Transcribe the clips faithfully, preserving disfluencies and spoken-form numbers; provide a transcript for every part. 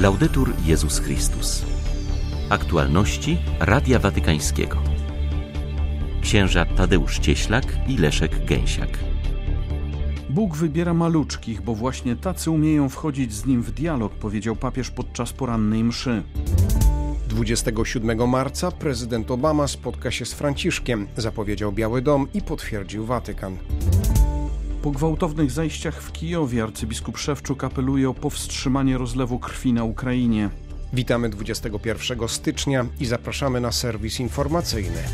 Laudetur Jezus Chrystus. Aktualności Radia Watykańskiego. Księża Tadeusz Cieślak i Leszek Gęsiak. Bóg wybiera maluczkich, bo właśnie tacy umieją wchodzić z Nim w dialog, powiedział papież podczas porannej mszy. dwudziestego siódmego marca prezydent Obama spotka się z Franciszkiem, zapowiedział Biały Dom i potwierdził Watykan. Po gwałtownych zajściach w Kijowie arcybiskup Szewczuk apeluje o powstrzymanie rozlewu krwi na Ukrainie. Witamy dwudziestego pierwszego stycznia i zapraszamy na serwis informacyjny.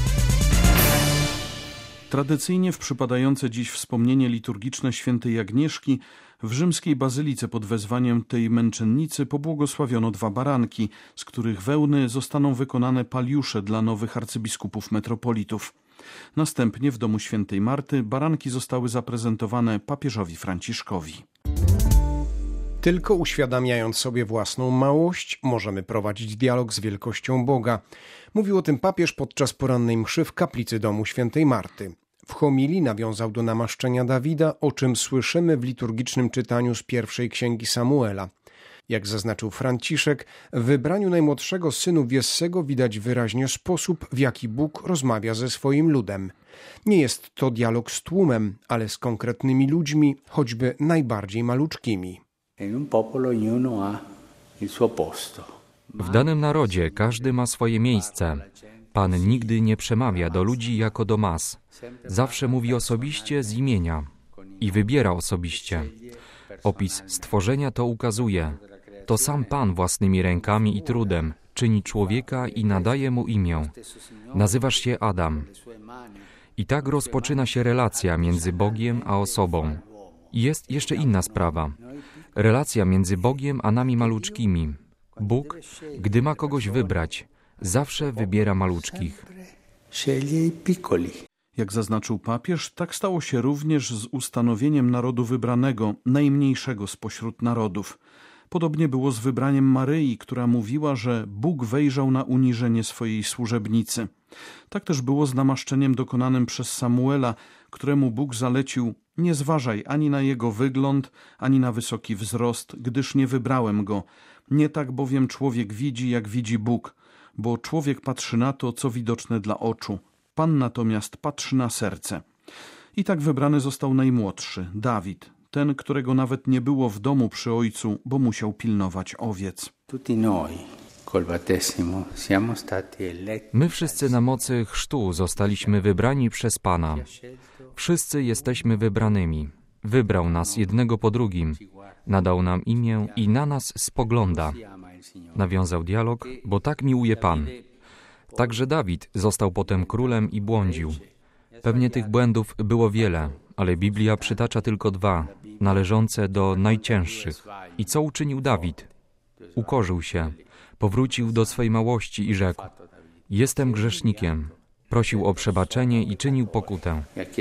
Tradycyjnie w przypadające dziś wspomnienie liturgiczne świętej Agnieszki w rzymskiej bazylice pod wezwaniem tej męczennicy pobłogosławiono dwa baranki, z których wełny zostaną wykonane paliusze dla nowych arcybiskupów metropolitów. Następnie w domu świętej Marty baranki zostały zaprezentowane papieżowi Franciszkowi. Tylko uświadamiając sobie własną małość, możemy prowadzić dialog z wielkością Boga. Mówił o tym papież podczas porannej mszy w kaplicy domu świętej Marty. W homilii nawiązał do namaszczenia Dawida, o czym słyszymy w liturgicznym czytaniu z pierwszej księgi Samuela. Jak zaznaczył Franciszek, w wybraniu najmłodszego synu Jessego widać wyraźnie sposób, w jaki Bóg rozmawia ze swoim ludem. Nie jest to dialog z tłumem, ale z konkretnymi ludźmi, choćby najbardziej maluczkimi. W danym narodzie każdy ma swoje miejsce. Pan nigdy nie przemawia do ludzi jako do mas. Zawsze mówi osobiście z imienia i wybiera osobiście. Opis stworzenia to ukazuje. To sam Pan własnymi rękami i trudem czyni człowieka i nadaje mu imię. Nazywasz się Adam. I tak rozpoczyna się relacja między Bogiem a osobą. I jest jeszcze inna sprawa. Relacja między Bogiem a nami maluczkimi. Bóg, gdy ma kogoś wybrać, zawsze wybiera maluczkich. Jak zaznaczył papież, tak stało się również z ustanowieniem narodu wybranego, najmniejszego spośród narodów. Podobnie było z wybraniem Maryi, która mówiła, że Bóg wejrzał na uniżenie swojej służebnicy. Tak też było z namaszczeniem dokonanym przez Samuela, któremu Bóg zalecił: nie zważaj ani na jego wygląd, ani na wysoki wzrost, gdyż nie wybrałem go. Nie tak bowiem człowiek widzi, jak widzi Bóg, bo człowiek patrzy na to, co widoczne dla oczu. Pan natomiast patrzy na serce. I tak wybrany został najmłodszy, Dawid, ten, którego nawet nie było w domu przy ojcu, bo musiał pilnować owiec. My wszyscy na mocy chrztu zostaliśmy wybrani przez Pana. Wszyscy jesteśmy wybranymi. Wybrał nas jednego po drugim. Nadał nam imię i na nas spogląda. Nawiązał dialog, bo tak miłuje Pan. Także Dawid został potem królem i błądził. Pewnie tych błędów było wiele, ale Biblia przytacza tylko dwa, należące do najcięższych. I co uczynił Dawid? Ukorzył się, powrócił do swej małości i rzekł: jestem grzesznikiem. Prosił o przebaczenie i czynił pokutę.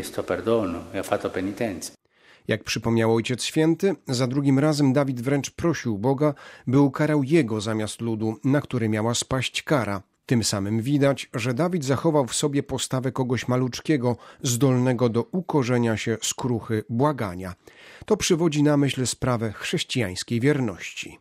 Jak przypomniał Ojciec Święty, za drugim razem Dawid wręcz prosił Boga, by ukarał jego zamiast ludu, na który miała spaść kara. Tym samym widać, że Dawid zachował w sobie postawę kogoś maluczkiego, zdolnego do ukorzenia się skruchy błagania. To przywodzi na myśl sprawę chrześcijańskiej wierności.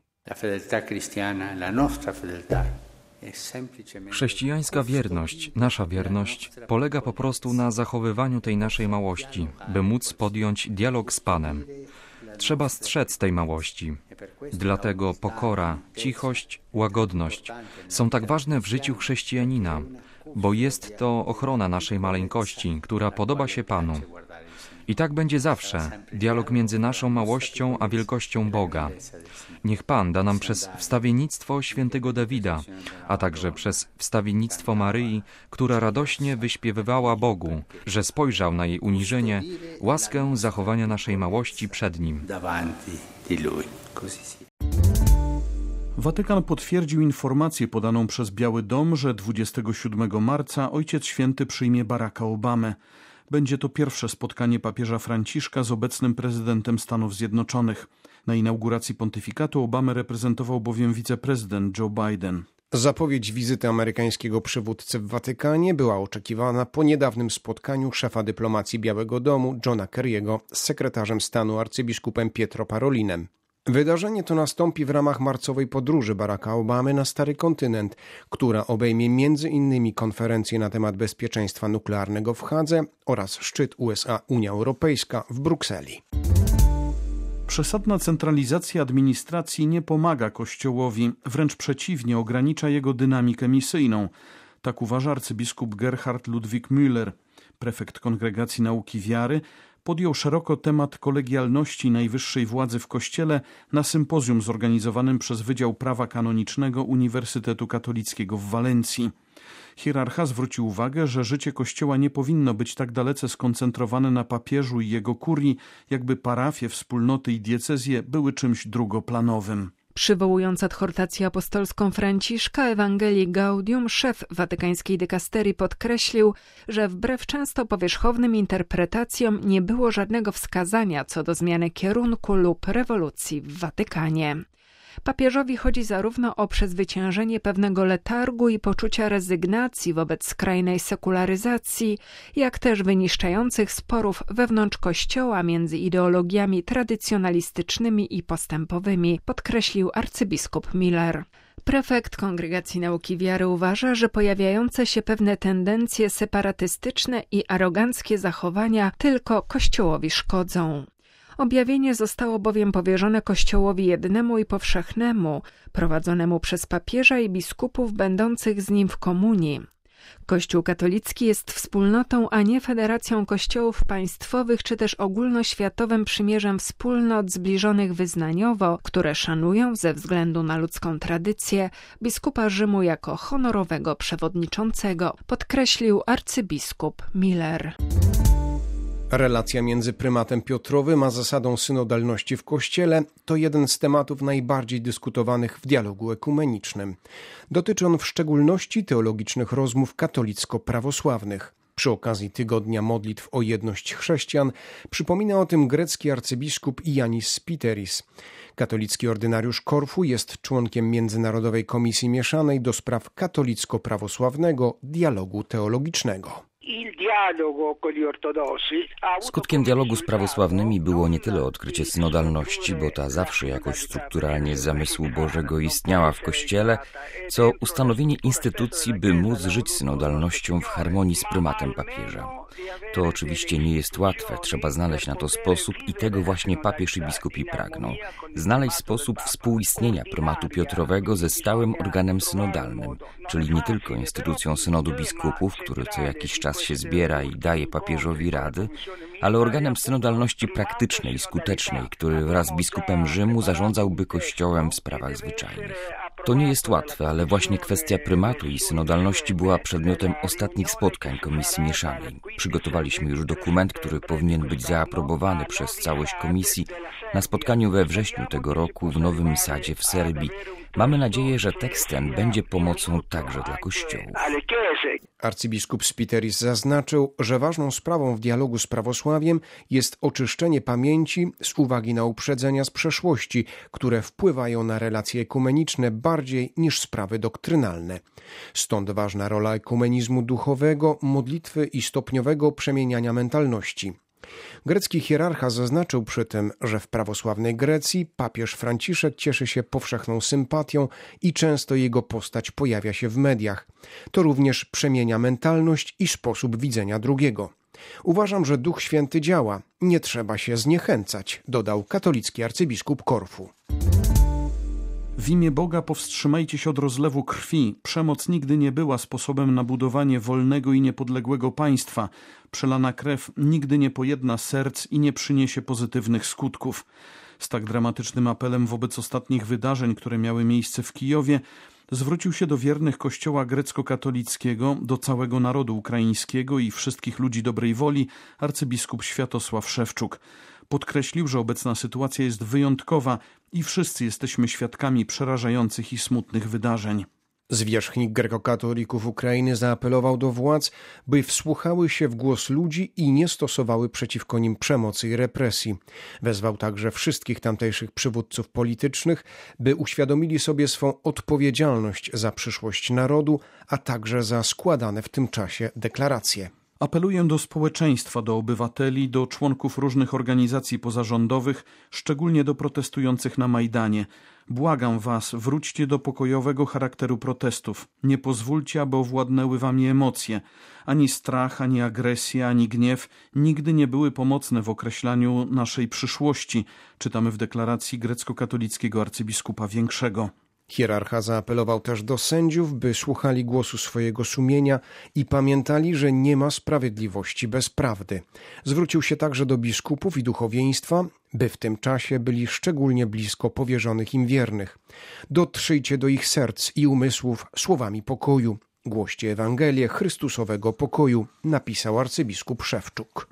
Chrześcijańska wierność, nasza wierność, polega po prostu na zachowywaniu tej naszej małości, by móc podjąć dialog z Panem. Trzeba strzec tej małości. Dlatego pokora, cichość, łagodność są tak ważne w życiu chrześcijanina, bo jest to ochrona naszej maleńkości, która podoba się Panu. I tak będzie zawsze, dialog między naszą małością a wielkością Boga. Niech Pan da nam przez wstawiennictwo świętego Dawida, a także przez wstawiennictwo Maryi, która radośnie wyśpiewywała Bogu, że spojrzał na jej uniżenie, łaskę zachowania naszej małości przed Nim. Watykan potwierdził informację podaną przez Biały Dom, że dwudziestego siódmego marca Ojciec Święty przyjmie Baracka Obamę. Będzie to pierwsze spotkanie papieża Franciszka z obecnym prezydentem Stanów Zjednoczonych. Na inauguracji pontyfikatu Obamę reprezentował bowiem wiceprezydent Joe Biden. Zapowiedź wizyty amerykańskiego przywódcy w Watykanie była oczekiwana po niedawnym spotkaniu szefa dyplomacji Białego Domu Johna Kerry'ego z sekretarzem stanu arcybiskupem Pietro Parolinem. Wydarzenie to nastąpi w ramach marcowej podróży Baracka Obamy na Stary Kontynent, która obejmie między innymi konferencję na temat bezpieczeństwa nuklearnego w Hadze oraz szczyt U S A Unia Europejska w Brukseli. Przesadna centralizacja administracji nie pomaga Kościołowi, wręcz przeciwnie, ogranicza jego dynamikę misyjną. Tak uważa arcybiskup Gerhard Ludwig Müller. Prefekt Kongregacji Nauki Wiary podjął szeroko temat kolegialności najwyższej władzy w Kościele na sympozjum zorganizowanym przez Wydział Prawa Kanonicznego Uniwersytetu Katolickiego w Walencji. Hierarcha zwrócił uwagę, że życie Kościoła nie powinno być tak dalece skoncentrowane na papieżu i jego kurii, jakby parafie, wspólnoty i diecezje były czymś drugoplanowym. Przywołując adhortację apostolską Franciszka Ewangelii Gaudium, szef watykańskiej dykasterii podkreślił, że wbrew często powierzchownym interpretacjom nie było żadnego wskazania co do zmiany kierunku lub rewolucji w Watykanie. Papieżowi chodzi zarówno o przezwyciężenie pewnego letargu i poczucia rezygnacji wobec skrajnej sekularyzacji, jak też wyniszczających sporów wewnątrz Kościoła między ideologiami tradycjonalistycznymi i postępowymi, podkreślił arcybiskup Miller. Prefekt Kongregacji Nauki Wiary uważa, że pojawiające się pewne tendencje separatystyczne i aroganckie zachowania tylko Kościołowi szkodzą. Objawienie zostało bowiem powierzone Kościołowi jednemu i powszechnemu, prowadzonemu przez papieża i biskupów będących z nim w komunii. Kościół katolicki jest wspólnotą, a nie federacją kościołów państwowych czy też ogólnoświatowym przymierzem wspólnot zbliżonych wyznaniowo, które szanują ze względu na ludzką tradycję biskupa Rzymu jako honorowego przewodniczącego, podkreślił arcybiskup Miller. Relacja między prymatem Piotrowym a zasadą synodalności w Kościele to jeden z tematów najbardziej dyskutowanych w dialogu ekumenicznym. Dotyczy on w szczególności teologicznych rozmów katolicko-prawosławnych. Przy okazji Tygodnia Modlitw o Jedność Chrześcijan przypomina o tym grecki arcybiskup Ioannis Spiteris. Katolicki ordynariusz Korfu jest członkiem Międzynarodowej Komisji Mieszanej do spraw katolicko-prawosławnego dialogu teologicznego. Skutkiem dialogu z prawosławnymi było nie tyle odkrycie synodalności, bo ta zawsze jakoś strukturalnie z zamysłu Bożego istniała w Kościele, co ustanowienie instytucji, by móc żyć synodalnością w harmonii z prymatem papieża. To oczywiście nie jest łatwe, trzeba znaleźć na to sposób i tego właśnie papież i biskupi pragną. Znaleźć sposób współistnienia prymatu Piotrowego ze stałym organem synodalnym, czyli nie tylko instytucją synodu biskupów, który co jakiś czas się zbiera i daje papieżowi rady, ale organem synodalności praktycznej i skutecznej, który wraz z biskupem Rzymu zarządzałby Kościołem w sprawach zwyczajnych. To nie jest łatwe, ale właśnie kwestia prymatu i synodalności była przedmiotem ostatnich spotkań Komisji Mieszanej. Przygotowaliśmy już dokument, który powinien być zaaprobowany przez całość komisji na spotkaniu we wrześniu tego roku w Nowym Sadzie w Serbii. Mamy nadzieję, że tekst ten będzie pomocą także dla kościołów. Arcybiskup Spiteris zaznaczył, że ważną sprawą w dialogu z prawosławiem jest oczyszczenie pamięci z uwagi na uprzedzenia z przeszłości, które wpływają na relacje ekumeniczne bardziej niż sprawy doktrynalne. Stąd ważna rola ekumenizmu duchowego, modlitwy i stopniowego przemieniania mentalności. Grecki hierarcha zaznaczył przy tym, że w prawosławnej Grecji papież Franciszek cieszy się powszechną sympatią i często jego postać pojawia się w mediach. To również przemienia mentalność i sposób widzenia drugiego. Uważam, że Duch Święty działa. Nie trzeba się zniechęcać, dodał katolicki arcybiskup Korfu. W imię Boga powstrzymajcie się od rozlewu krwi. Przemoc nigdy nie była sposobem na budowanie wolnego i niepodległego państwa. Przelana krew nigdy nie pojedna serc i nie przyniesie pozytywnych skutków. Z tak dramatycznym apelem wobec ostatnich wydarzeń, które miały miejsce w Kijowie, zwrócił się do wiernych Kościoła grecko-katolickiego, do całego narodu ukraińskiego i wszystkich ludzi dobrej woli arcybiskup Światosław Szewczuk. Podkreślił, że obecna sytuacja jest wyjątkowa i wszyscy jesteśmy świadkami przerażających i smutnych wydarzeń. Zwierzchnik grekokatolików Ukrainy zaapelował do władz, by wsłuchały się w głos ludzi i nie stosowały przeciwko nim przemocy i represji. Wezwał także wszystkich tamtejszych przywódców politycznych, by uświadomili sobie swą odpowiedzialność za przyszłość narodu, a także za składane w tym czasie deklaracje. Apeluję do społeczeństwa, do obywateli, do członków różnych organizacji pozarządowych, szczególnie do protestujących na Majdanie. Błagam was, wróćcie do pokojowego charakteru protestów. Nie pozwólcie, aby owładnęły wami emocje. Ani strach, ani agresja, ani gniew nigdy nie były pomocne w określaniu naszej przyszłości, czytamy w deklaracji grecko-katolickiego arcybiskupa Większego. Hierarcha zaapelował też do sędziów, by słuchali głosu swojego sumienia i pamiętali, że nie ma sprawiedliwości bez prawdy. Zwrócił się także do biskupów i duchowieństwa, by w tym czasie byli szczególnie blisko powierzonych im wiernych. Dotrzyjcie do ich serc i umysłów słowami pokoju. Głoście Ewangelię Chrystusowego pokoju, napisał arcybiskup Szewczuk.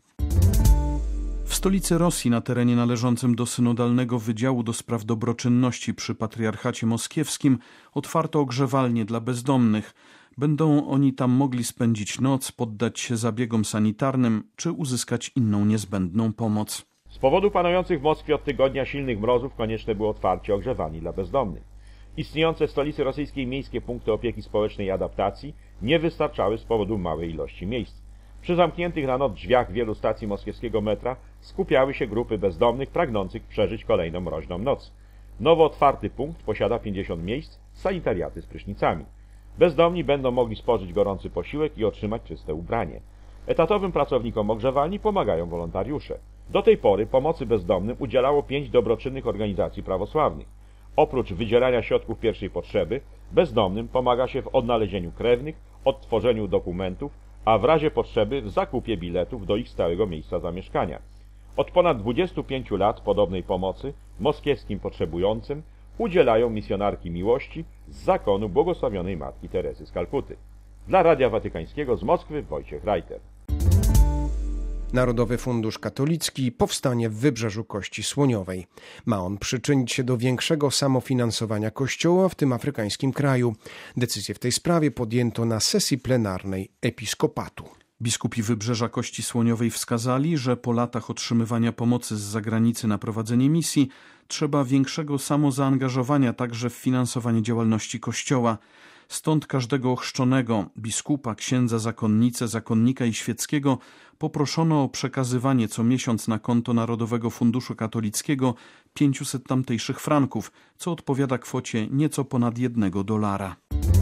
W stolicy Rosji, na terenie należącym do synodalnego Wydziału do Spraw Dobroczynności przy Patriarchacie Moskiewskim, otwarto ogrzewalnie dla bezdomnych. Będą oni tam mogli spędzić noc, poddać się zabiegom sanitarnym czy uzyskać inną niezbędną pomoc. Z powodu panujących w Moskwie od tygodnia silnych mrozów konieczne było otwarcie ogrzewalni dla bezdomnych. Istniejące w stolicy rosyjskiej miejskie punkty opieki społecznej i adaptacji nie wystarczały z powodu małej ilości miejsc. Przy zamkniętych na noc drzwiach wielu stacji moskiewskiego metra skupiały się grupy bezdomnych pragnących przeżyć kolejną mroźną noc. Nowo otwarty punkt posiada pięćdziesiąt miejsc, sanitariaty z prysznicami. Bezdomni będą mogli spożyć gorący posiłek i otrzymać czyste ubranie. Etatowym pracownikom ogrzewalni pomagają wolontariusze. Do tej pory pomocy bezdomnym udzielało pięć dobroczynnych organizacji prawosławnych. Oprócz wydzielania środków pierwszej potrzeby, bezdomnym pomaga się w odnalezieniu krewnych, odtworzeniu dokumentów, a w razie potrzeby w zakupie biletów do ich stałego miejsca zamieszkania. Od ponad dwudziestu pięciu lat podobnej pomocy moskiewskim potrzebującym udzielają misjonarki miłości z zakonu błogosławionej Matki Teresy z Kalkuty. Dla Radia Watykańskiego z Moskwy Wojciech Reiter. Narodowy Fundusz Katolicki powstanie w Wybrzeżu Kości Słoniowej. Ma on przyczynić się do większego samofinansowania Kościoła w tym afrykańskim kraju. Decyzję w tej sprawie podjęto na sesji plenarnej Episkopatu. Biskupi Wybrzeża Kości Słoniowej wskazali, że po latach otrzymywania pomocy z zagranicy na prowadzenie misji trzeba większego samozaangażowania także w finansowanie działalności Kościoła. Stąd każdego ochrzczonego, biskupa, księdza, zakonnicę, zakonnika i świeckiego poproszono o przekazywanie co miesiąc na konto Narodowego Funduszu Katolickiego pięciuset tamtejszych franków, co odpowiada kwocie nieco ponad jednego dolara.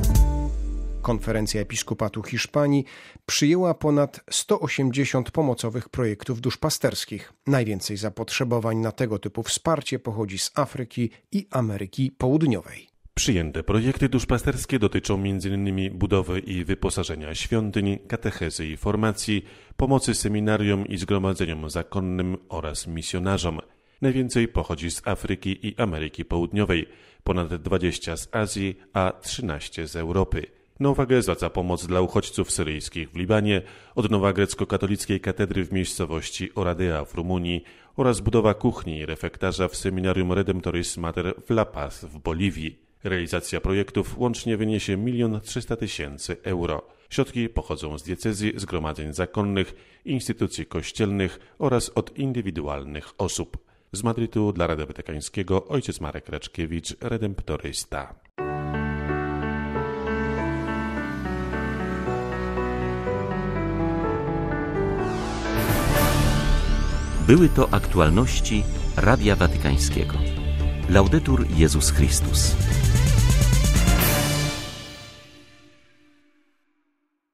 Konferencja Episkopatu Hiszpanii przyjęła ponad sto osiemdziesiąt pomocowych projektów duszpasterskich. Najwięcej zapotrzebowań na tego typu wsparcie pochodzi z Afryki i Ameryki Południowej. Przyjęte projekty duszpasterskie dotyczą między innymi budowy i wyposażenia świątyń, katechezy i formacji, pomocy seminarium i zgromadzeniom zakonnym oraz misjonarzom. Najwięcej pochodzi z Afryki i Ameryki Południowej, ponad dwadzieścia z Azji, a trzynaście z Europy. Na uwagę zwraca pomoc dla uchodźców syryjskich w Libanie, odnowa grecko-katolickiej katedry w miejscowości Oradea w Rumunii oraz budowa kuchni i refektarza w seminarium Redemptoris Mater w La Paz w Boliwii. Realizacja projektów łącznie wyniesie milion trzysta tysięcy euro. Środki pochodzą z diecezji, zgromadzeń zakonnych, instytucji kościelnych oraz od indywidualnych osób. Z Madrytu dla Radia Watykańskiego ojciec Marek Raczkiewicz, redemptorysta. Były to aktualności Radia Watykańskiego. Laudetur Jezus Chrystus.